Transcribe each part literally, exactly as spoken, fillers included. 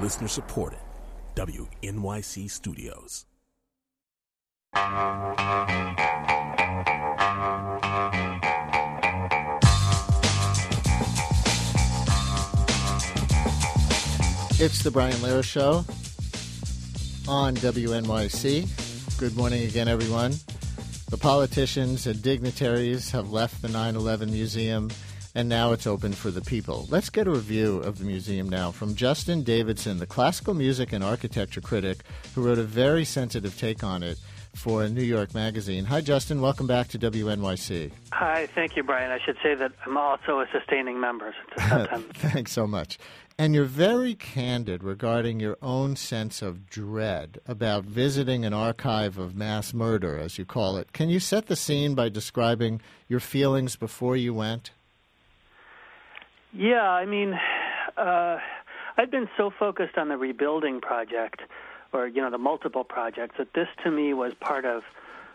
Listener supported. W N Y C Studios. It's the Brian Lehrer Show on W N Y C. Good morning again, everyone. The politicians and dignitaries have left the nine eleven Museum, and now it's open for the people. Let's get a review of the museum now from Justin Davidson, the classical music and architecture critic who wrote a very sensitive take on it for New York Magazine. Hi, Justin. Welcome back to W N Y C. Hi. Thank you, Brian. I should say that I'm also a sustaining member. Thanks so much. And you're very candid regarding your own sense of dread about visiting an archive of mass murder, as you call it. Can you set the scene by describing your feelings before you went? Yeah, I mean, uh, I've been so focused on the rebuilding project, or, you know, the multiple projects, that this to me was part of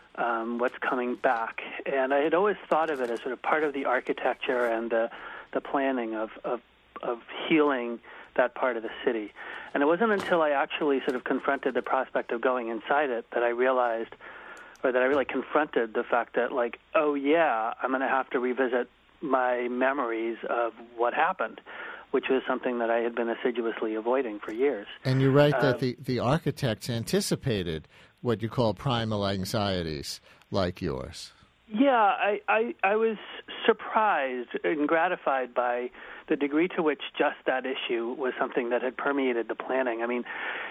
um, what's coming back. And I had always thought of it as sort of part of the architecture and the, the planning of, of of healing that part of the city. And it wasn't until I actually sort of confronted the prospect of going inside it that I realized, or that I really confronted the fact that, like, oh, yeah, I'm going to have to revisit my memories of what happened, which was something that I had been assiduously avoiding for years. And you're right that uh, the, the architects anticipated what you call primal anxieties like yours. Yeah, I, I, I was surprised and gratified by the degree to which just that issue was something that had permeated the planning. I mean,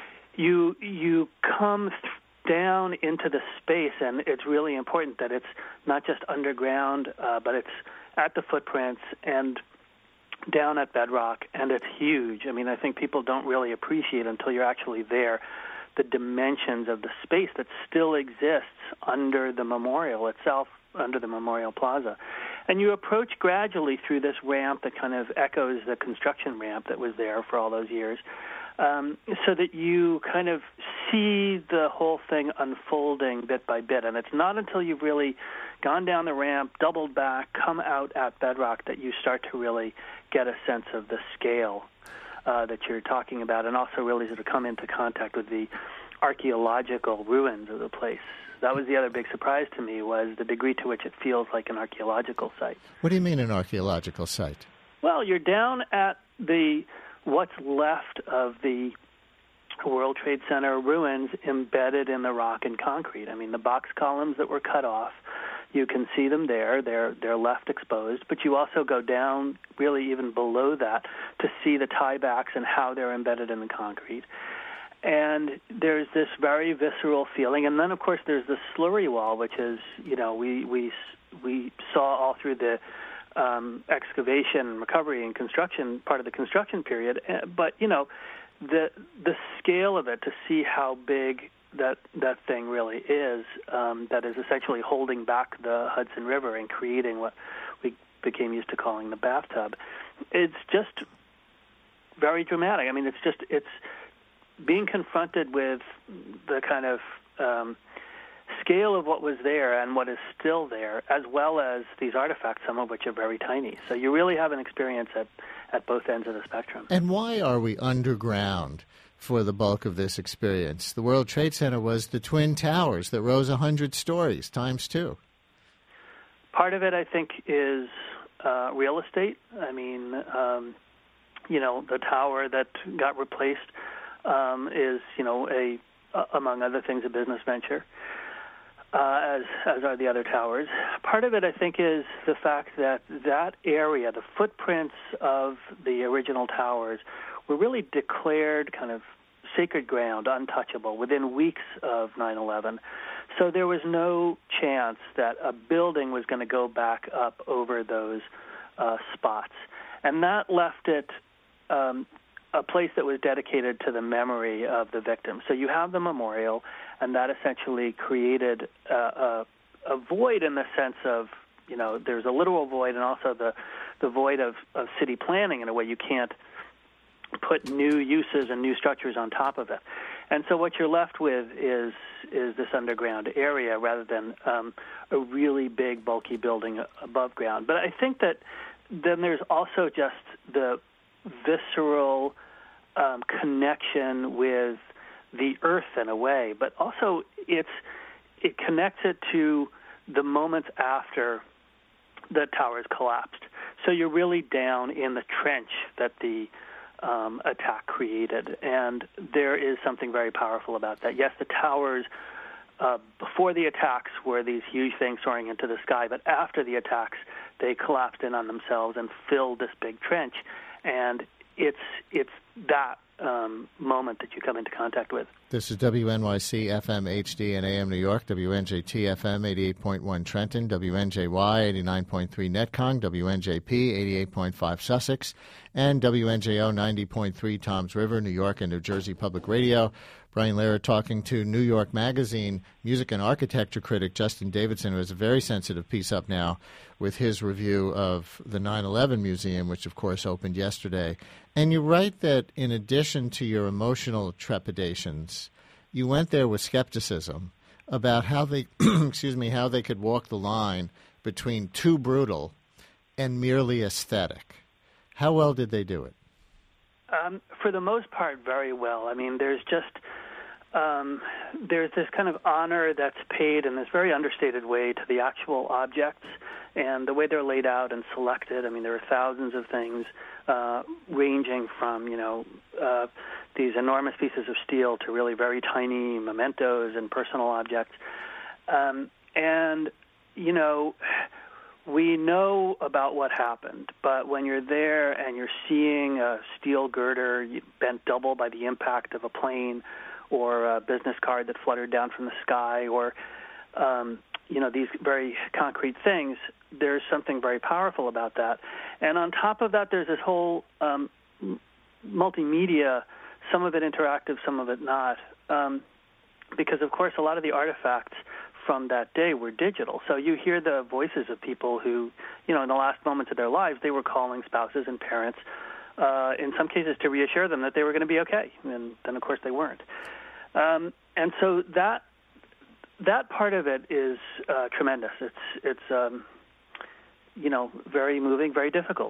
you you come th- down into the space, and it's really important that it's not just underground, uh, but it's at the footprints and down at bedrock, and it's huge. I mean, I think people don't really appreciate until you're actually there the dimensions of the space that still exists under the memorial itself, under the Memorial Plaza. And you approach gradually through this ramp that kind of echoes the construction ramp that was there for all those years, um, so that you kind of see the whole thing unfolding bit by bit. And it's not until you've really gone down the ramp, doubled back, come out at bedrock that you start to really get a sense of the scale uh, that you're talking about, and also really sort of come into contact with the archaeological ruins of the place. That was the other big surprise to me, was the degree to which it feels like an archaeological site. What do you mean an archaeological site? Well, you're down at the what's left of the World Trade Center ruins embedded in the rock and concrete. I mean, the box columns that were cut off, you can see them there. They're they're left exposed. But you also go down really even below that to see the tiebacks and how they're embedded in the concrete. And there's this very visceral feeling. And then, of course, there's the slurry wall, which is, you know, we we we saw all through the um, excavation, recovery, and construction, part of the construction period. But, you know, the the scale of it, to see how big that that thing really is, um, that is essentially holding back the Hudson River and creating what we became used to calling the bathtub, it's just very dramatic. I mean, it's just, it's being confronted with the kind of um, scale of what was there and what is still there, as well as these artifacts, some of which are very tiny. So you really have an experience at, at both ends of the spectrum. And why are we underground for the bulk of this experience? The World Trade Center was the Twin Towers that rose one hundred stories, times two. Part of it, I think, is uh, real estate. I mean, um, you know, the tower that got replaced Um, is, you know, a uh, among other things, a business venture, uh, as as are the other towers. Part of it, I think, is the fact that that area, the footprints of the original towers, were really declared kind of sacred ground, untouchable, within weeks of nine eleven. So there was no chance that a building was going to go back up over those uh, spots. And that left it um, a place that was dedicated to the memory of the victim. So you have the memorial, and that essentially created a, a, a void in the sense of, you know, there's a literal void and also the, the void of, of city planning in a way. You can't put new uses and new structures on top of it. And so what you're left with is is this underground area rather than um, a really big, bulky building above ground. But I think that then there's also just the visceral um, connection with the earth in a way, but also it's it connects it to the moments after the towers collapsed. So you're really down in the trench that the um, attack created, and there is something very powerful about that. Yes, the towers uh, before the attacks were these huge things soaring into the sky, but after the attacks, they collapsed in on themselves and filled this big trench, and it's it's that um, moment that you come into contact with. This is W N Y C F M H D and A M New York, W N J T F M eighty-eight point one Trenton, W N J Y eighty-nine point three Netcong, W N J P eighty-eight point five Sussex, and W N J O ninety point three Toms River, New York and New Jersey Public Radio. Brian Lehrer talking to New York Magazine music and architecture critic Justin Davidson, who has a very sensitive piece up now with his review of the nine eleven Museum, which, of course, opened yesterday. And you write that in addition to your emotional trepidations, you went there with skepticism about how they, excuse me, how they could walk the line between too brutal and merely aesthetic. How well did they do it? Um, for the most part, very well. I mean, there's just um, there's this kind of honor that's paid in this very understated way to the actual objects and the way they're laid out and selected. I mean, there are thousands of things uh, ranging from, you know, uh, these enormous pieces of steel to really very tiny mementos and personal objects. Um, and, you know, we know about what happened, but when you're there and you're seeing a steel girder bent double by the impact of a plane or a business card that fluttered down from the sky or, um, you know, these very concrete things, there's something very powerful about that. And on top of that, there's this whole um, multimedia, some of it interactive, some of it not, um, because, of course, a lot of the artifacts from that day were digital. So you hear the voices of people who, you know, in the last moments of their lives, they were calling spouses and parents, uh, in some cases to reassure them that they were going to be okay. And then, of course, they weren't. Um, and so that that part of it is uh, tremendous. It's, it's um, you know, very moving, very difficult.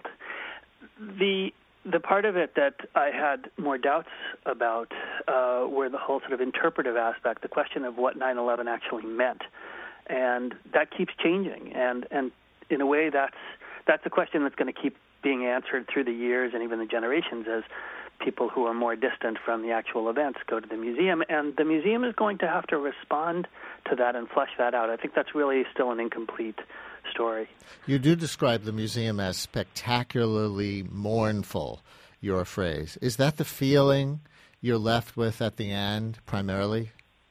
The The part of it that I had more doubts about uh, were the whole sort of interpretive aspect, the question of what nine eleven actually meant, and that keeps changing. And, and in a way, that's that's a question that's going to keep being answered through the years and even the generations as people who are more distant from the actual events go to the museum. And the museum is going to have to respond to that and flesh that out. I think that's really still an incomplete story. You do describe the museum as spectacularly mournful, your phrase. Is that the feeling you're left with at the end, primarily?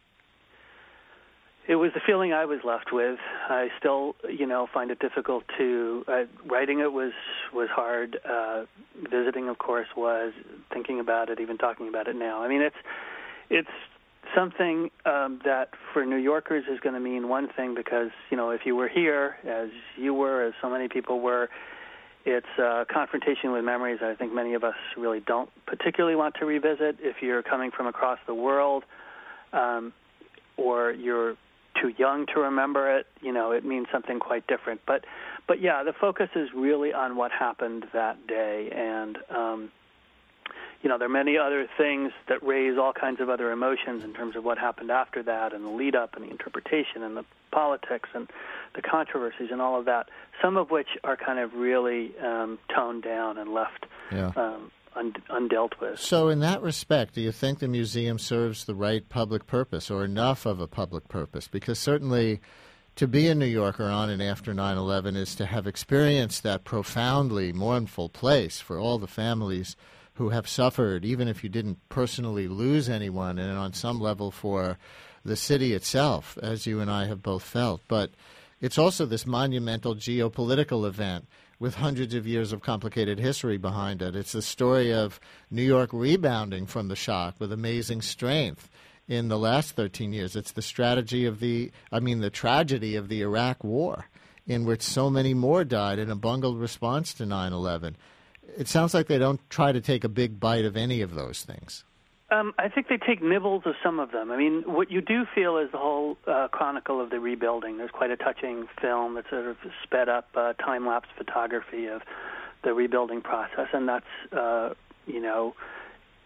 It was the feeling I was left with. I still, you know, find it difficult to, uh, writing it was, was hard. Uh, visiting, of course, was. Thinking about it, even talking about it now. I mean, it's, it's, something um, that for New Yorkers is going to mean one thing because, you know, if you were here, as you were, as so many people were, it's a confrontation with memories that I think many of us really don't particularly want to revisit. If you're coming from across the world um, or you're too young to remember it, you know, it means something quite different. But, but yeah, the focus is really on what happened that day, and um you know, there are many other things that raise all kinds of other emotions in terms of what happened after that and the lead-up and the interpretation and the politics and the controversies and all of that, some of which are kind of really um, toned down and left yeah. um, un- undealt with. So in that respect, do you think the museum serves the right public purpose or enough of a public purpose? Because certainly to be a New Yorker on and after nine eleven is to have experienced that profoundly mournful place for all the families who have suffered, even if you didn't personally lose anyone, and on some level for the city itself, as you and I have both felt. But it's also this monumental geopolitical event with hundreds of years of complicated history behind it. It's the story of New York rebounding from the shock with amazing strength in the last thirteen years. It's the strategy of the, I mean, the tragedy of the Iraq War, in which so many more died in a bungled response to nine eleven. It sounds like they don't try to take a big bite of any of those things. Um, I think they take nibbles of some of them. I mean, what you do feel is the whole uh, chronicle of the rebuilding. There's quite a touching film that's sort of sped up uh, time-lapse photography of the rebuilding process, and that's, uh, you know,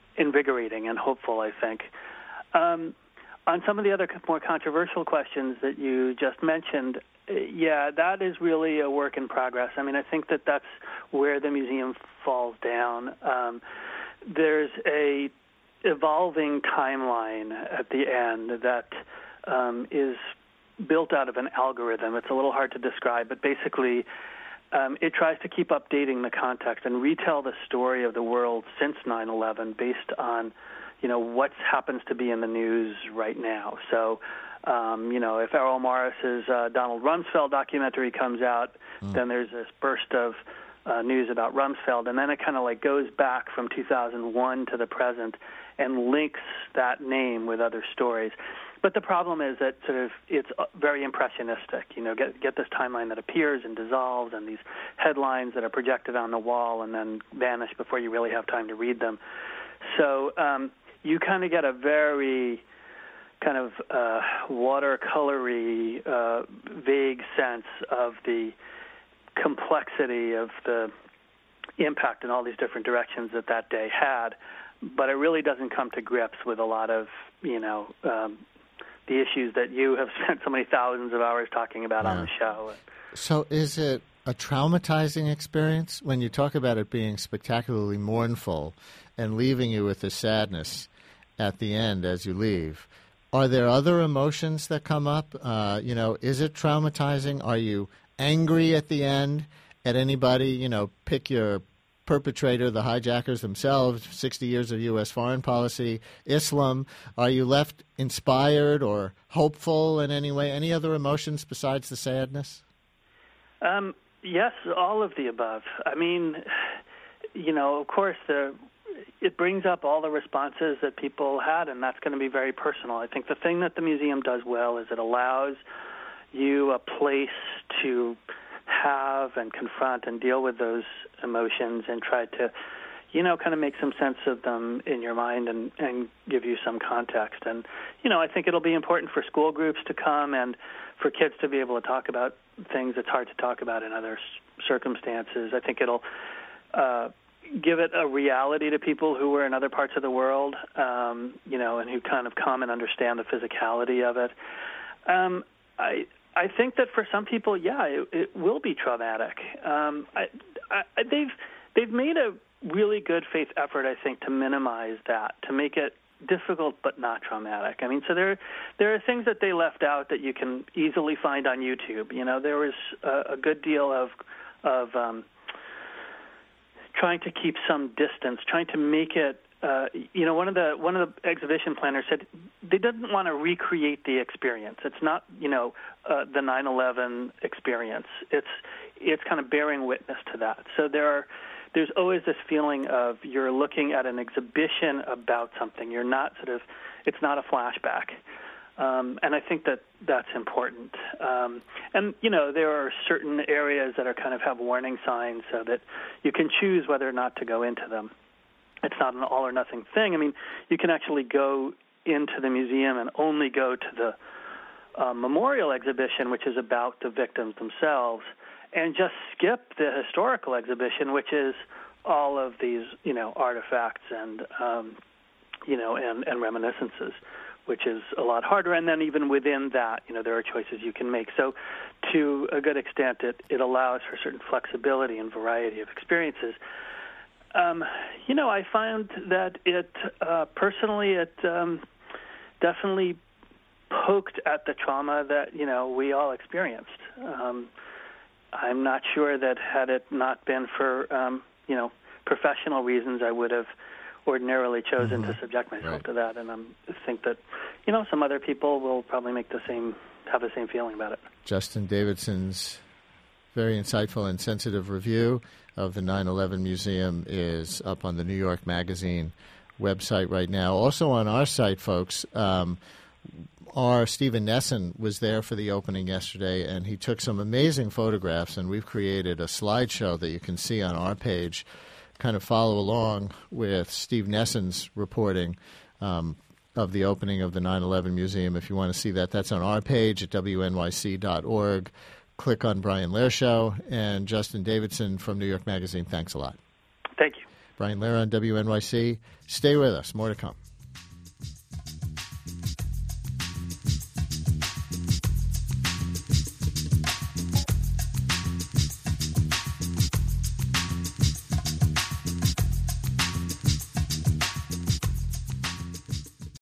invigorating and hopeful, I think. Um, on some of the other more controversial questions that you just mentioned, yeah, that is really a work in progress. I mean, I think that that's where the museum falls down. Um, there's a evolving timeline at the end that um, is built out of an algorithm. It's a little hard to describe, but basically um, it tries to keep updating the context and retell the story of the world since nine eleven based on, you know, what happens to be in the news right now. So, um, you know, if Errol Morris's uh, Donald Rumsfeld documentary comes out, mm. then there's this burst of uh, news about Rumsfeld, and then it kind of like goes back from two thousand one to the present and links that name with other stories. But the problem is that sort of it's very impressionistic. You know, get get this timeline that appears and dissolves, and these headlines that are projected on the wall and then vanish before you really have time to read them. So um, you kind of get a very kind of uh, watercolory, uh, vague sense of the complexity of the impact in all these different directions that that day had. But it really doesn't come to grips with a lot of, you know, um, the issues that you have spent so many thousands of hours talking about yeah. on the show. So is it a traumatizing experience when you talk about it being spectacularly mournful and leaving you with a sadness at the end as you leave? Are there other emotions that come up? Uh, you know, is it traumatizing? Are you angry at the end at anybody? You know, pick your perpetrator, the hijackers themselves, sixty years of U S foreign policy, Islam. Are you left inspired or hopeful in any way? Any other emotions besides the sadness? Um, yes, all of the above. I mean, you know, of course, the, it brings up all the responses that people had, and that's going to be very personal. I think the thing that the museum does well is it allows you a place to have and confront and deal with those emotions and try to, you know, kind of make some sense of them in your mind and, and give you some context. And, you know, I think it'll be important for school groups to come and for kids to be able to talk about things that's hard to talk about in other circumstances. I think it'll uh, give it a reality to people who were in other parts of the world, um, you know, and who kind of come and understand the physicality of it. Um, I I think that for some people, yeah, it, it will be traumatic. Um, I, I, they've they've made a really good faith effort, I think, to minimize that, to make it difficult but not traumatic. I mean, so there there are things that they left out that you can easily find on YouTube. You know, there was a, a good deal of of um, trying to keep some distance, trying to make it. Uh, you know, one of the one of the exhibition planners said they didn't want to recreate the experience. It's not, you know, uh, the nine eleven experience. It's it's kind of bearing witness to that. So there are there's always this feeling of you're looking at an exhibition about something. You're not sort of it's not a flashback, um, and I think that that's important. Um, and you know, there are certain areas that are kind of have warning signs so that you can choose whether or not to go into them. It's not an all-or-nothing thing. I mean, you can actually go into the museum and only go to the uh, memorial exhibition, which is about the victims themselves, and just skip the historical exhibition, which is all of these, you know, artifacts and, um, you know, and, and reminiscences, which is a lot harder. And then even within that, you know, there are choices you can make. So to a good extent, it, it allows for certain flexibility and variety of experiences. Um, you know, I found that it, uh, personally, it um, definitely poked at the trauma that, you know, we all experienced. Um, I'm not sure that had it not been for, um, you know, professional reasons, I would have ordinarily chosen mm-hmm. to subject myself right. to that. And um, I think that, you know, some other people will probably make the same, have the same feeling about it. Justin Davidson's very insightful and sensitive review of the nine eleven Museum is up on the New York Magazine website right now. Also on our site, folks, um, our Stephen Nesson was there for the opening yesterday, and he took some amazing photographs, and we've created a slideshow that you can see on our page. Kind of follow along with Steve Nesson's reporting um, of the opening of the nine eleven Museum. If you want to see that, that's on our page at W N Y C dot org. Click on Brian Lehrer Show. And Justin Davidson from New York Magazine, thanks a lot. Thank you. Brian Lehrer on W N Y C. Stay with us. More to come.